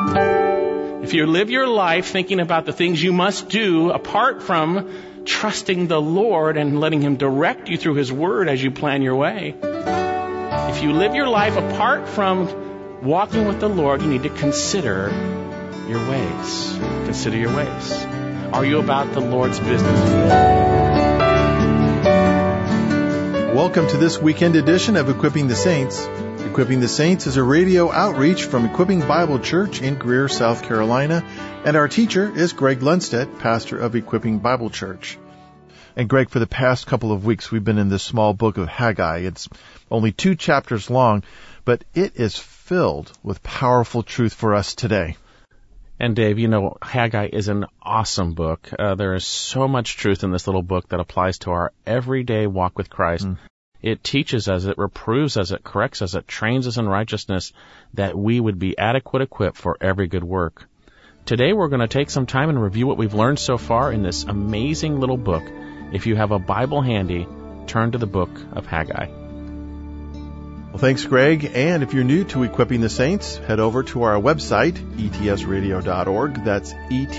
If you live your life thinking about the things you must do apart from trusting the Lord and letting Him direct you through His Word as you plan your way, if you live your life apart from walking with the Lord, you need to consider your ways. Consider your ways. Are you about the Lord's business? Welcome to this weekend edition of Equipping the Saints. Equipping the Saints is a radio outreach from Equipping Bible Church in Greer, South Carolina, and our teacher is Greg Lundstedt, pastor of Equipping Bible Church. And Greg, for the past couple of weeks, we've been in this small book of Haggai. It's only 2 chapters long, but it is filled with powerful truth for us today. And Dave, you know, Haggai is an awesome book. There is so much truth in this little book that applies to our everyday walk with Christ. It teaches us, it reproves us, it corrects us, it trains us in righteousness, that we would be adequate equipped for every good work. Today we're going to take some time and review what we've learned so far in this amazing little book. If you have a Bible handy, turn to the book of Haggai. Well, thanks, Greg. And if you're new to Equipping the Saints, head over to our website, etsradio.org. That's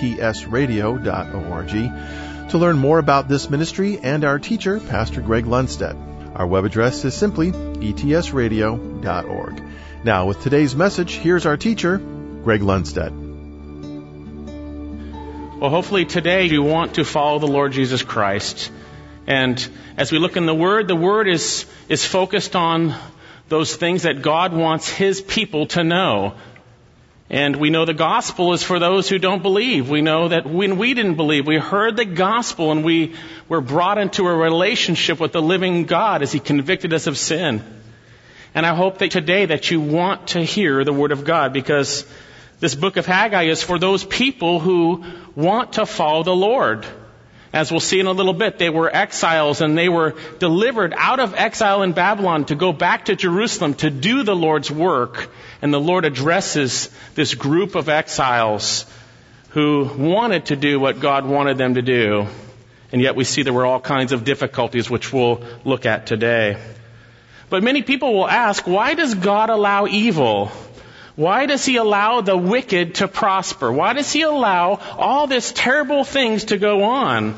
etsradio.org, to learn more about this ministry and our teacher, Pastor Greg Lundstedt. Our web address is simply etsradio.org. Now, with today's message, here's our teacher, Greg Lundstedt. Well, hopefully today you want to follow the Lord Jesus Christ. And as we look in the Word is focused on those things that God wants His people to know. And we know the gospel is for those who don't believe. We know that when we didn't believe, we heard the gospel and we were brought into a relationship with the living God as He convicted us of sin. And I hope that today that you want to hear the Word of God, because this book of Haggai is for those people who want to follow the Lord. As we'll see in a little bit, they were exiles and they were delivered out of exile in Babylon to go back to Jerusalem to do the Lord's work. And the Lord addresses this group of exiles who wanted to do what God wanted them to do. And yet we see there were all kinds of difficulties, which we'll look at today. But many people will ask, why does God allow evil? Why does He allow the wicked to prosper? Why does He allow all these terrible things to go on?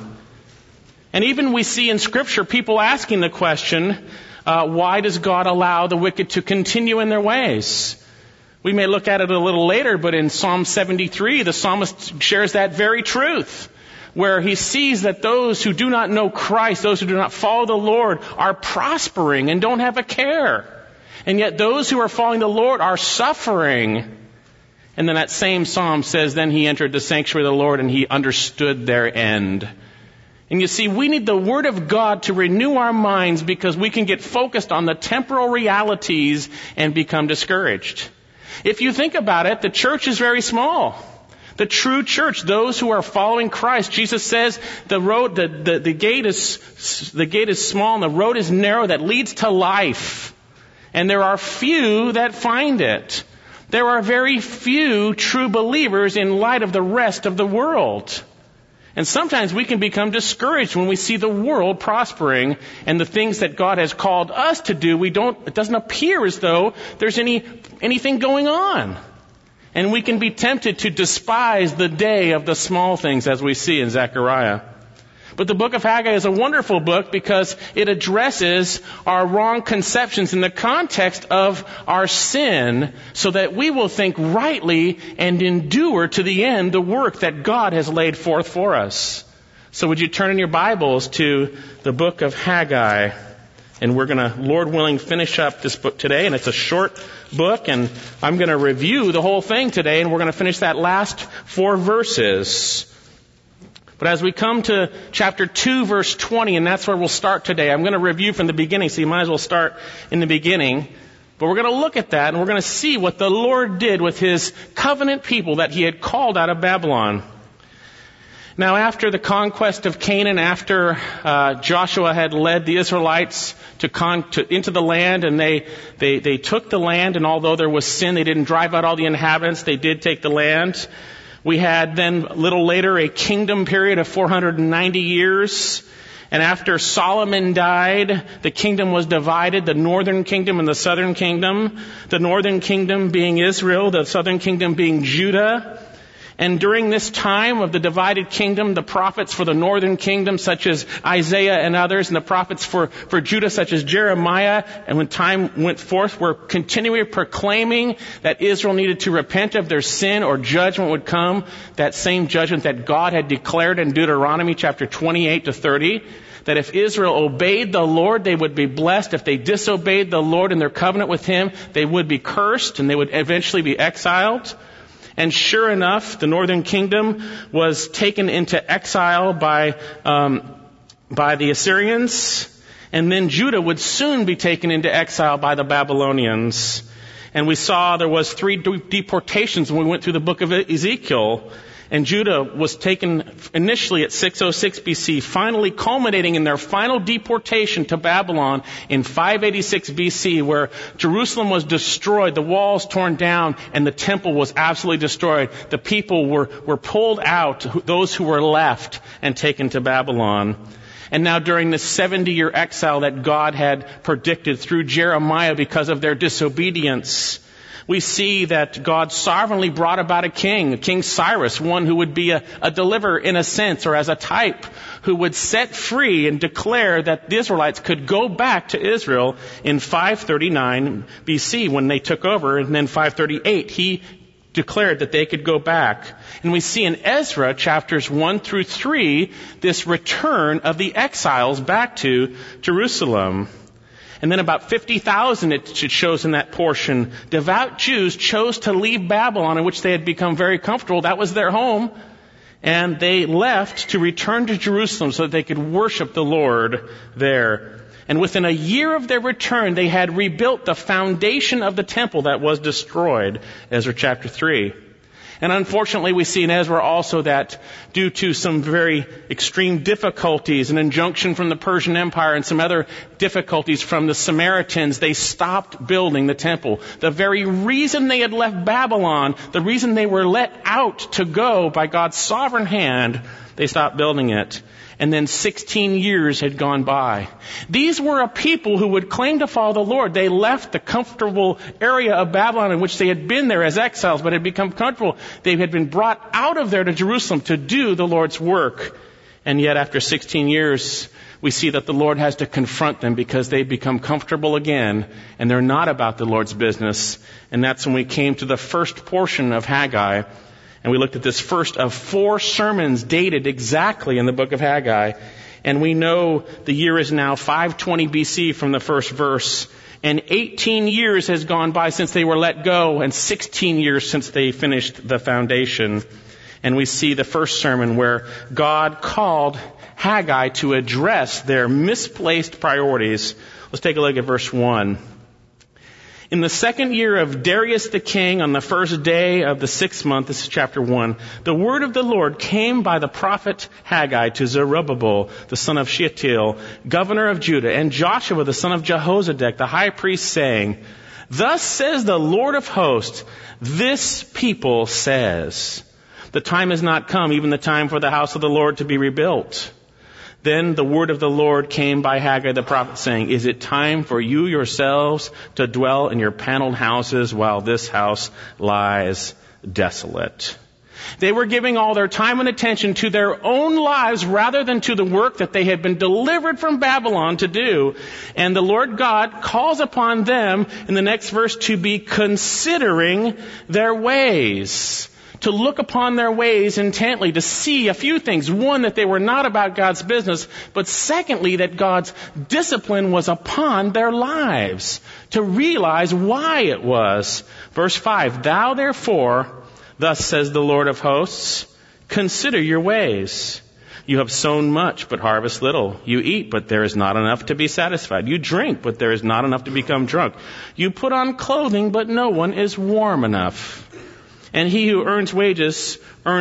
And even we see in Scripture people asking the question, why does God allow the wicked to continue in their ways? We may look at it a little later, but in Psalm 73, the psalmist shares that very truth, where he sees that those who do not know Christ, those who do not follow the Lord, are prospering and don't have a care. And yet those who are following the Lord are suffering. And then that same psalm says, then he entered the sanctuary of the Lord and he understood their end. And you see, we need the Word of God to renew our minds, because we can get focused on the temporal realities and become discouraged. If you think about it, the church is very small. The true church, those who are following Christ, Jesus says the gate is small and the road is narrow that leads to life. And there are few that find it. There are very few true believers in light of the rest of the world. And sometimes we can become discouraged when we see the world prospering and the things that God has called us to do, it doesn't appear as though there's anything going on. And we can be tempted to despise the day of the small things, as we see in Zechariah. But the book of Haggai is a wonderful book because it addresses our wrong conceptions in the context of our sin, so that we will think rightly and endure to the end the work that God has laid forth for us. So would you turn in your Bibles to the book of Haggai? And we're going to, Lord willing, finish up this book today. And it's a short book, and I'm going to review the whole thing today, and we're going to finish that last 4 verses. But as we come to chapter 2, verse 20, and that's where we'll start today, I'm going to review from the beginning, so you might as well start in the beginning. But we're going to look at that, and we're going to see what the Lord did with His covenant people that He had called out of Babylon. Now, after the conquest of Canaan, after Joshua had led the Israelites into the land, and they took the land, and although there was sin, they didn't drive out all the inhabitants, they did take the land. We had then, a little later, a kingdom period of 490 years. And after Solomon died, the kingdom was divided, the northern kingdom and the southern kingdom. The northern kingdom being Israel, the southern kingdom being Judah. And during this time of the divided kingdom, the prophets for the northern kingdom, such as Isaiah and others, and the prophets for Judah, such as Jeremiah, and when time went forth, were continually proclaiming that Israel needed to repent of their sin or judgment would come, that same judgment that God had declared in Deuteronomy chapter 28 to 30, that if Israel obeyed the Lord, they would be blessed. If they disobeyed the Lord in their covenant with Him, they would be cursed and they would eventually be exiled. And sure enough, the northern kingdom was taken into exile by the Assyrians. And then Judah would soon be taken into exile by the Babylonians. And we saw there was 3 deportations when we went through the book of Ezekiel. And Judah was taken initially at 606 BC, finally culminating in their final deportation to Babylon in 586 BC, where Jerusalem was destroyed, the walls torn down, and the temple was absolutely destroyed. The people were pulled out, those who were left, and taken to Babylon. And now during this 70-year exile that God had predicted through Jeremiah because of their disobedience, we see that God sovereignly brought about a King Cyrus, one who would be a deliverer in a sense, or as a type, who would set free and declare that the Israelites could go back to Israel in 539 BC when they took over, and then 538 he declared that they could go back. And we see in Ezra chapters 1 through 3 this return of the exiles back to Jerusalem. And then about 50,000, it shows in that portion, devout Jews chose to leave Babylon, in which they had become very comfortable. That was their home. And they left to return to Jerusalem so that they could worship the Lord there. And within a year of their return, they had rebuilt the foundation of the temple that was destroyed, Ezra chapter 3. And unfortunately, we see in Ezra also that due to some very extreme difficulties, an injunction from the Persian Empire and some other difficulties from the Samaritans, they stopped building the temple. The very reason they had left Babylon, the reason they were let out to go by God's sovereign hand, they stopped building it. And then 16 years had gone by. These were a people who would claim to follow the Lord. They left the comfortable area of Babylon in which they had been there as exiles, but had become comfortable. They had been brought out of there to Jerusalem to do the Lord's work. And yet after 16 years, we see that the Lord has to confront them because they've become comfortable again, and they're not about the Lord's business. And that's when we came to the first portion of Haggai. And we looked at this first of 4 sermons dated exactly in the book of Haggai. And we know the year is now 520 BC from the first verse. And 18 years has gone by since they were let go, and 16 years since they finished the foundation. And we see the first sermon where God called Haggai to address their misplaced priorities. Let's take a look at verse 1. In the 2nd year of Darius the king, on the 1st day of the 6th month, this is chapter 1, the word of the Lord came by the prophet Haggai to Zerubbabel, the son of Shealtiel, governor of Judah, and Joshua, the son of Jehozadak, the high priest, saying, Thus says the Lord of hosts, this people says, the time has not come, even the time for the house of the Lord to be rebuilt. Then the word of the Lord came by Haggai the prophet, saying, Is it time for you yourselves to dwell in your paneled houses while this house lies desolate? They were giving all their time and attention to their own lives rather than to the work that they had been delivered from Babylon to do. And the Lord God calls upon them in the next verse to be considering their ways. To look upon their ways intently, to see a few things. One, that they were not about God's business, but secondly, that God's discipline was upon their lives. To realize why it was. Verse 5, Thou therefore, thus says the Lord of hosts, consider your ways. You have sown much, but harvest little. You eat, but there is not enough to be satisfied. You drink, but there is not enough to become drunk. You put on clothing, but no one is warm enough. And he who earns wages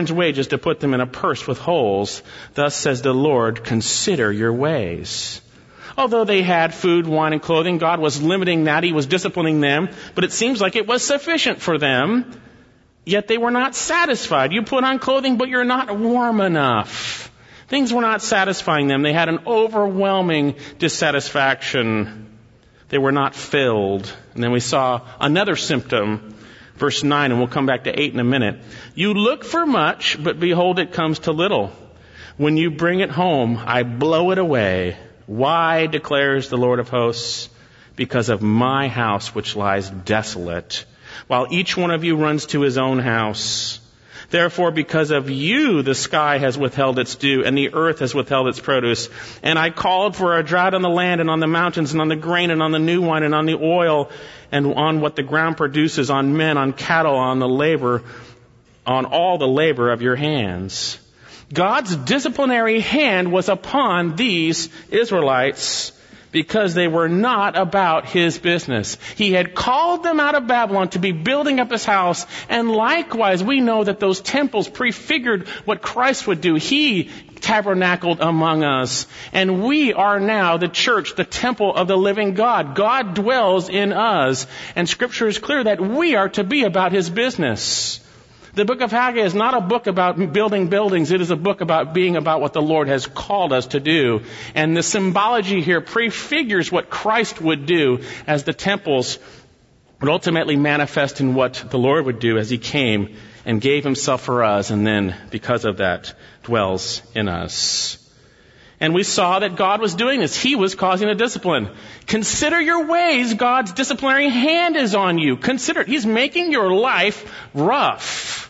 to put them in a purse with holes. Thus says the Lord, consider your ways. Although they had food, wine, and clothing, God was limiting that. He was disciplining them. But it seems like it was sufficient for them. Yet they were not satisfied. You put on clothing, but you're not warm enough. Things were not satisfying them. They had an overwhelming dissatisfaction. They were not filled. And then we saw another symptom, verse 9, and we'll come back to 8 in a minute. You look for much, but behold, it comes to little. When you bring it home, I blow it away. Why, declares the Lord of hosts? Because of my house which lies desolate, while each one of you runs to his own house. Therefore, because of you, the sky has withheld its dew, and the earth has withheld its produce. And I called for a drought on the land, and on the mountains, and on the grain, and on the new wine, and on the oil, and on what the ground produces, on men, on cattle, on the labor, on all the labor of your hands. God's disciplinary hand was upon these Israelites because they were not about his business. He had called them out of Babylon to be building up his house, and likewise we know that those temples prefigured what Christ would do. He tabernacled among us, and we are now the church, the temple of the living God. God dwells in us, and Scripture is clear that we are to be about his business. The book of Haggai is not a book about building buildings. It is a book about being about what the Lord has called us to do. And the symbology here prefigures what Christ would do as the temples would ultimately manifest in what the Lord would do as he came and gave himself for us, and then, because of that, dwells in us. And we saw that God was doing this. He was causing a discipline. Consider your ways. God's disciplinary hand is on you. Consider it. He's making your life rough.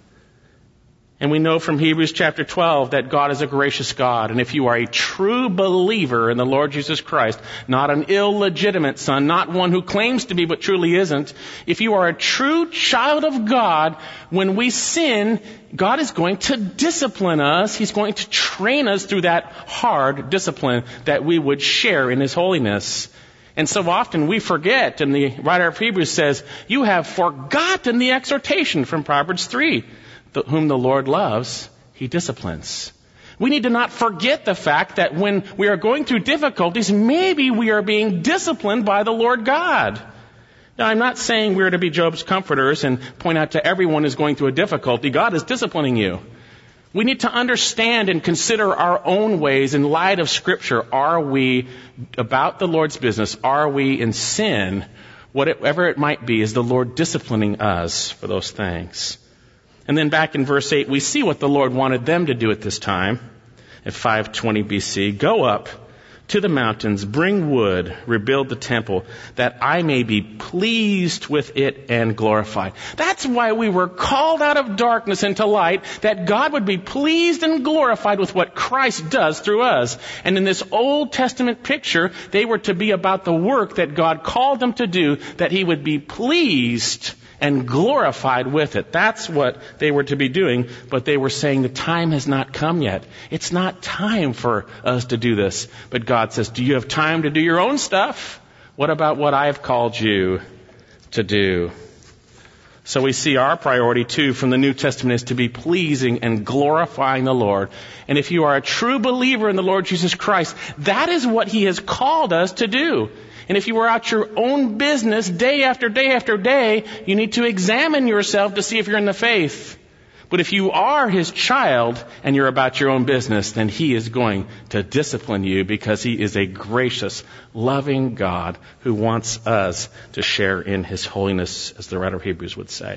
And we know from Hebrews chapter 12 that God is a gracious God. And if you are a true believer in the Lord Jesus Christ, not an illegitimate son, not one who claims to be but truly isn't, if you are a true child of God, when we sin, God is going to discipline us. He's going to train us through that hard discipline that we would share in his holiness. And so often we forget, and the writer of Hebrews says, you have forgotten the exhortation from Proverbs 3. Whom the Lord loves, he disciplines. We need to not forget the fact that when we are going through difficulties, maybe we are being disciplined by the Lord God. Now, I'm not saying we're to be Job's comforters and point out to everyone who's going through a difficulty, God is disciplining you. We need to understand and consider our own ways in light of Scripture. Are we about the Lord's business? Are we in sin? Whatever it might be, is the Lord disciplining us for those things? And then back in verse 8, we see what the Lord wanted them to do at this time, at 520 BC. Go up to the mountains, bring wood, rebuild the temple, that I may be pleased with it and glorified. That's why we were called out of darkness into light, that God would be pleased and glorified with what Christ does through us. And in this Old Testament picture, they were to be about the work that God called them to do, that he would be pleased and glorified with it. That's what they were to be doing, but they were saying the time has not come yet. It's not time for us to do this. But God says, do you have time to do your own stuff? What about what I have called you to do? So we see our priority too from the New Testament is to be pleasing and glorifying the Lord. And if you are a true believer in the Lord Jesus Christ, that is what he has called us to do. And if you are out your own business day after day after day, you need to examine yourself to see if you're in the faith. But if you are his child and you're about your own business, then he is going to discipline you because he is a gracious, loving God who wants us to share in his holiness, as the writer of Hebrews would say.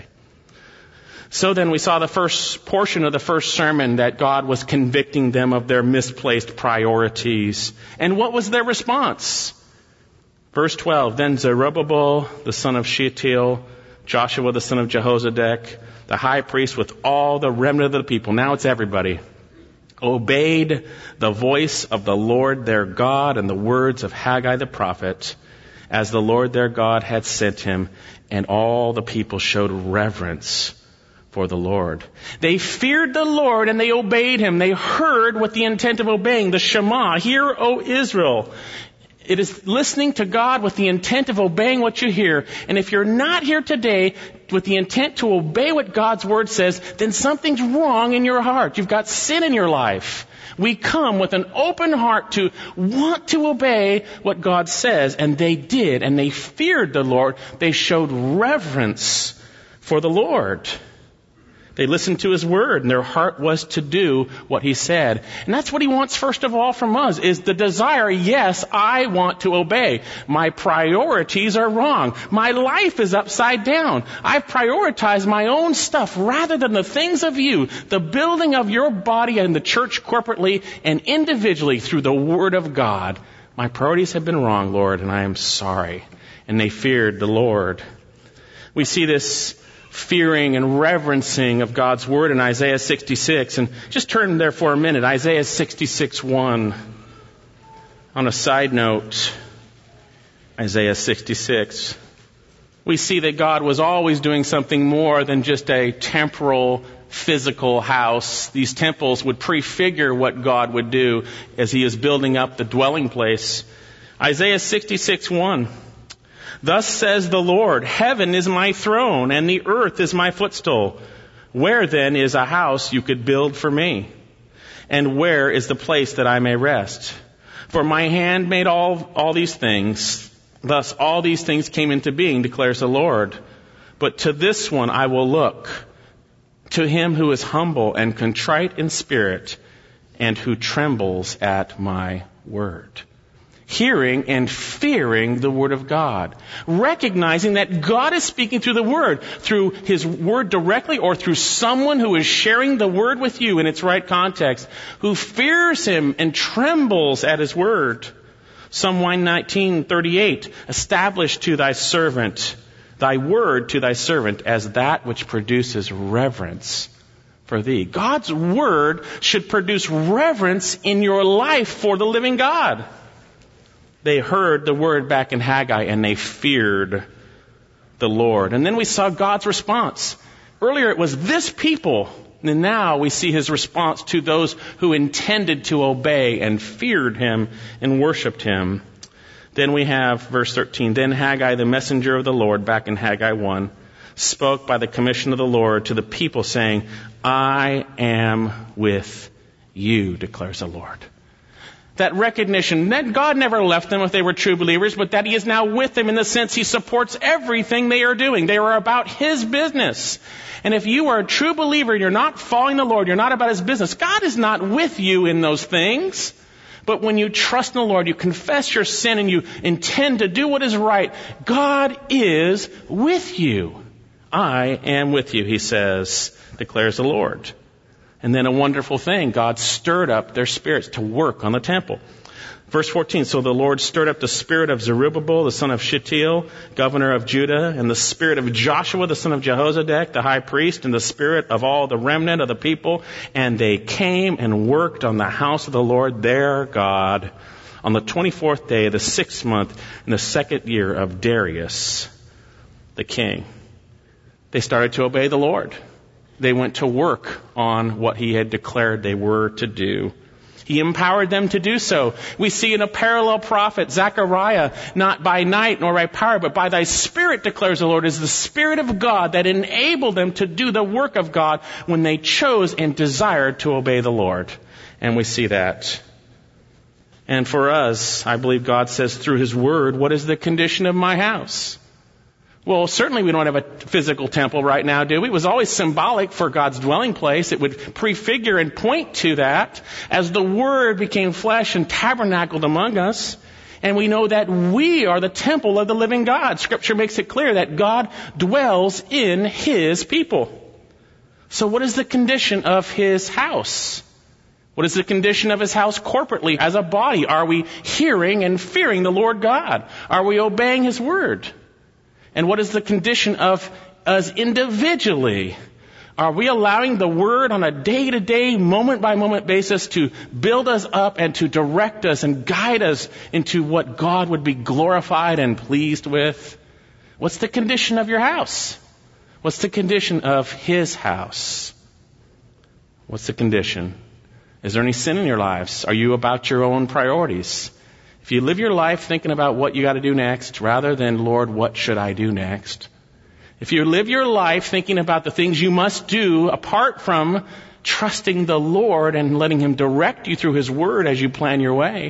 So then we saw the first portion of the first sermon that God was convicting them of their misplaced priorities. And what was their response? Verse 12, then Zerubbabel, the son of Shealtiel, Joshua, the son of Jehozadak, the high priest with all the remnant of the people, now it's everybody, obeyed the voice of the Lord their God and the words of Haggai the prophet, as the Lord their God had sent him, and all the people showed reverence for the Lord. They feared the Lord and they obeyed him. They heard with the intent of obeying, the Shema, hear, O Israel. It is listening to God with the intent of obeying what you hear. And if you're not here today with the intent to obey what God's word says, then something's wrong in your heart. You've got sin in your life. We come with an open heart to want to obey what God says. And they did. And they feared the Lord. They showed reverence for the Lord. They listened to his word, and their heart was to do what he said. And that's what he wants first of all from us, is the desire, yes, I want to obey. My priorities are wrong. My life is upside down. I've prioritized my own stuff rather than the things of you, the building of your body and the church corporately and individually through the word of God. My priorities have been wrong, Lord, and I am sorry. And they feared the Lord. We see this fearing and reverencing of God's word in Isaiah 66. And just turn there for a minute. Isaiah 66:1. On a side note, Isaiah 66. We see that God was always doing something more than just a temporal, physical house. These temples would prefigure what God would do as he is building up the dwelling place. Isaiah 66:1. Thus says the Lord, heaven is my throne, and the earth is my footstool. Where then is a house you could build for me? And where is the place that I may rest? For my hand made all these things. Thus all these things came into being, declares the Lord. But to this one I will look, to him who is humble and contrite in spirit, and who trembles at my word. Hearing and fearing the word of God. Recognizing that God is speaking through the word, through his word directly or through someone who is sharing the word with you in its right context, who fears him and trembles at his word. Psalm 119:38, establish to thy servant, thy word to thy servant as that which produces reverence for thee. God's word should produce reverence in your life for the living God. They heard the word back in Haggai and they feared the Lord. And then we saw God's response. Earlier it was this people. And now we see his response to those who intended to obey and feared him and worshiped him. Then we have verse 13. Then Haggai, the messenger of the Lord, back in Haggai 1, spoke by the commission of the Lord to the people saying, I am with you, declares the Lord. That recognition that God never left them if they were true believers, but that he is now with them in the sense he supports everything they are doing. They are about his business. And if you are a true believer and you're not following the Lord, you're not about his business, God is not with you in those things. But when you trust in the Lord, you confess your sin and you intend to do what is right, God is with you. I am with you, he says, declares the Lord. And then a wonderful thing, God stirred up their spirits to work on the temple. Verse 14, so the Lord stirred up the spirit of Zerubbabel, the son of Shealtiel, governor of Judah, and the spirit of Joshua, the son of Jehozadak, the high priest, and the spirit of all the remnant of the people. And they came and worked on the house of the Lord their God on the 24th day of the 6th month in the 2nd year of Darius, the king. They started to obey the Lord. They went to work on what he had declared they were to do. He empowered them to do so. We see in a parallel prophet, Zechariah, not by night nor by power, but by thy spirit, declares the Lord, is the spirit of God that enabled them to do the work of God when they chose and desired to obey the Lord. And we see that. And for us, I believe God says through his word, what is the condition of my house? Well, certainly we don't have a physical temple right now, do we? It was always symbolic for God's dwelling place. It would prefigure and point to that as the Word became flesh and tabernacled among us. And we know that we are the temple of the living God. Scripture makes it clear that God dwells in his people. So what is the condition of his house? What is the condition of his house corporately as a body? Are we hearing and fearing the Lord God? Are we obeying his word? And what is the condition of us individually? Are we allowing the word on a day-to-day, moment-by-moment basis to build us up and to direct us and guide us into what God would be glorified and pleased with? What's the condition of your house? What's the condition of his house? What's the condition? Is there any sin in your lives? Are you about your own priorities? If you live your life thinking about what you got to do next, rather than, Lord, what should I do next? If you live your life thinking about the things you must do apart from trusting the Lord and letting him direct you through his word as you plan your way,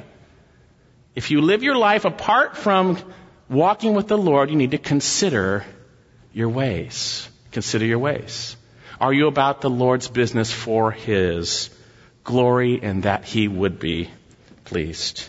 if you live your life apart from walking with the Lord, you need to consider your ways. Consider your ways. Are you about the Lord's business for His glory and that He would be pleased?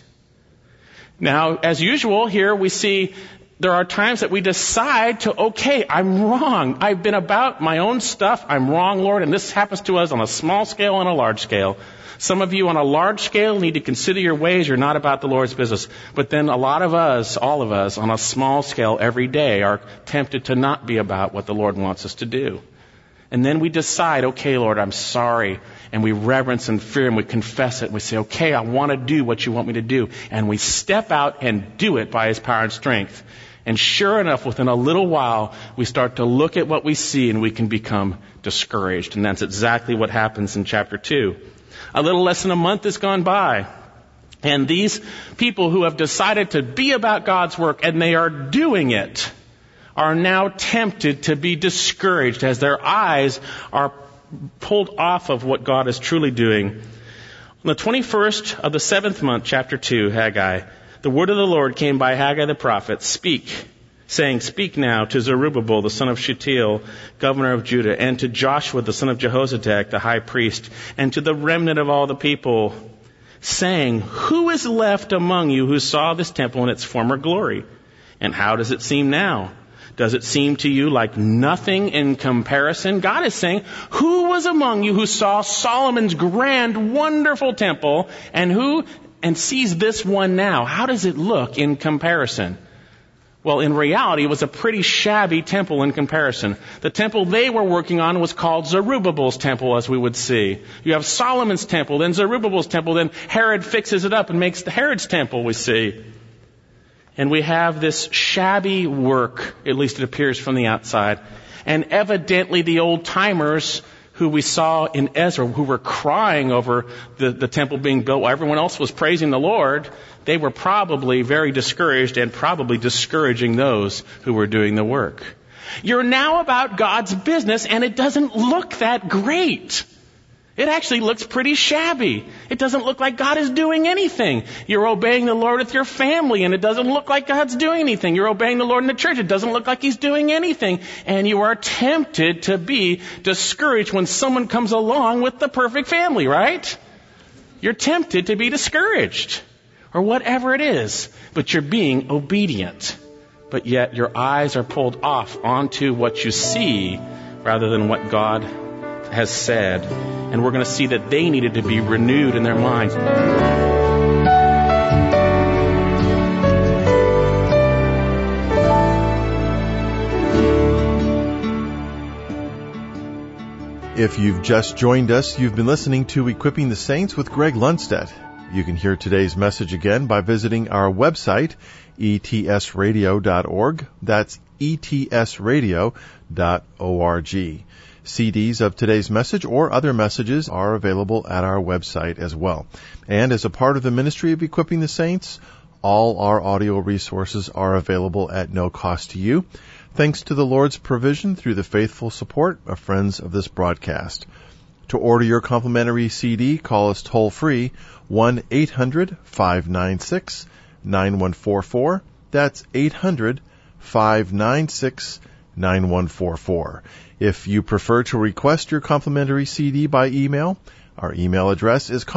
Now, as usual, here we see there are times that we decide to, okay, I'm wrong. I've been about my own stuff. I'm wrong, Lord. And this happens to us on a small scale and a large scale. Some of you on a large scale need to consider your ways. You're not about the Lord's business. But then a lot of us, all of us, on a small scale every day are tempted to not be about what the Lord wants us to do. And then we decide, okay, Lord, I'm sorry. And we reverence and fear and we confess it. And we say, okay, I want to do what you want me to do. And we step out and do it by His power and strength. And sure enough, within a little while, we start to look at what we see and we can become discouraged. And that's exactly what happens in chapter 2. A little less than a month has gone by. And these people who have decided to be about God's work, and they are doing it, are now tempted to be discouraged as their eyes are pulled off of what God is truly doing. On the 21st of the 7th month, chapter 2, Haggai, the word of the Lord came by Haggai the prophet, saying, Speak now to Zerubbabel, the son of Shealtiel, governor of Judah, and to Joshua, the son of Jehozadak, the high priest, and to the remnant of all the people, saying, Who is left among you who saw this temple in its former glory? And how does it seem now? Does it seem to you like nothing in comparison? God is saying, who was among you who saw Solomon's grand, wonderful temple, and sees this one now? How does it look in comparison? Well, in reality, it was a pretty shabby temple in comparison. The temple they were working on was called Zerubbabel's temple, as we would see. You have Solomon's temple, then Zerubbabel's temple, then Herod fixes it up and makes the Herod's temple, we see. And we have this shabby work, at least it appears from the outside. And evidently the old-timers who we saw in Ezra, who were crying over the temple being built while everyone else was praising the Lord, they were probably very discouraged and probably discouraging those who were doing the work. You're now about God's business, and it doesn't look that great. It actually looks pretty shabby. It doesn't look like God is doing anything. You're obeying the Lord with your family, and it doesn't look like God's doing anything. You're obeying the Lord in the church. It doesn't look like He's doing anything. And you are tempted to be discouraged when someone comes along with the perfect family, right? You're tempted to be discouraged, or whatever it is, but you're being obedient. But yet your eyes are pulled off onto what you see rather than what God has said. And we're going to see that they needed to be renewed in their minds. If you've just joined us, you've been listening to Equipping the Saints with Greg Lundstedt. You can hear today's message again by visiting our website, etsradio.org. That's etsradio.org. CDs of today's message or other messages are available at our website as well. And as a part of the ministry of Equipping the Saints, all our audio resources are available at no cost to you, thanks to the Lord's provision through the faithful support of friends of this broadcast. To order your complimentary CD, call us toll-free, 1-800-596-9144. That's 800-596-9144. If you prefer to request your complimentary CD by email, our email address is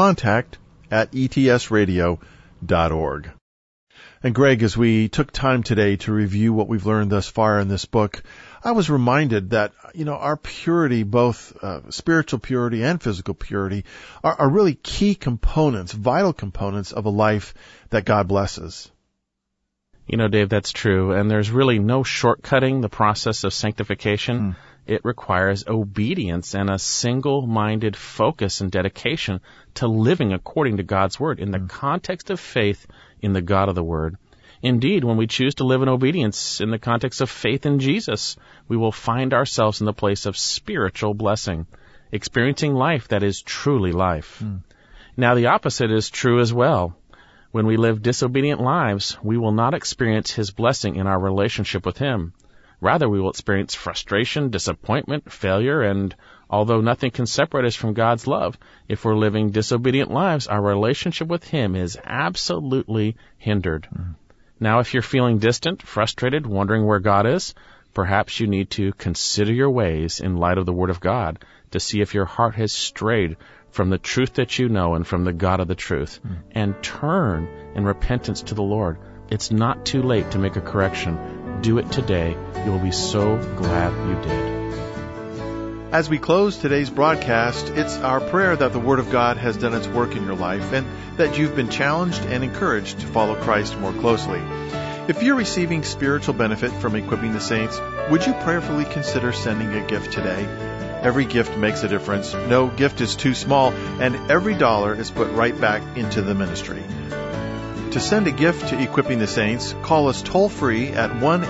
contact@etsradio.org. And Greg, as we took time today to review what we've learned thus far in this book, I was reminded that, our purity, both spiritual purity and physical purity, are really key components, vital components of a life that God blesses. Dave, that's true. And there's really no shortcutting the process of sanctification. It requires obedience and a single-minded focus and dedication to living according to God's Word in the context of faith in the God of the Word. Indeed, when we choose to live in obedience in the context of faith in Jesus, we will find ourselves in the place of spiritual blessing, experiencing life that is truly life. Now, the opposite is true as well. When we live disobedient lives, we will not experience His blessing in our relationship with Him. Rather, we will experience frustration, disappointment, failure, and although nothing can separate us from God's love, if we're living disobedient lives, our relationship with Him is absolutely hindered. Now, if you're feeling distant, frustrated, wondering where God is, Perhaps you need to consider your ways in light of the Word of God to see if your heart has strayed from the truth that you know and from the God of the truth, and turn in repentance to the Lord. It's not too late to make a correction. Do it today. You will be so glad you did. As we close today's broadcast, it's our prayer that the Word of God has done its work in your life and that you've been challenged and encouraged to follow Christ more closely. If you're receiving spiritual benefit from Equipping the Saints, would you prayerfully consider sending a gift today? Every gift makes a difference. No gift is too small, and every dollar is put right back into the ministry. To send a gift to Equipping the Saints, call us toll-free at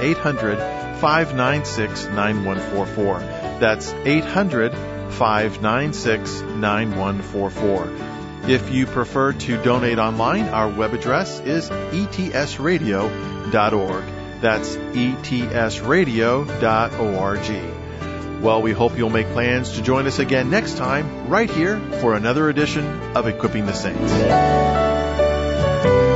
1-800-596-9144. That's 800-596-9144. If you prefer to donate online, our web address is etsradio.org. That's etsradio.org. Well, we hope you'll make plans to join us again next time, right here, for another edition of Equipping the Saints.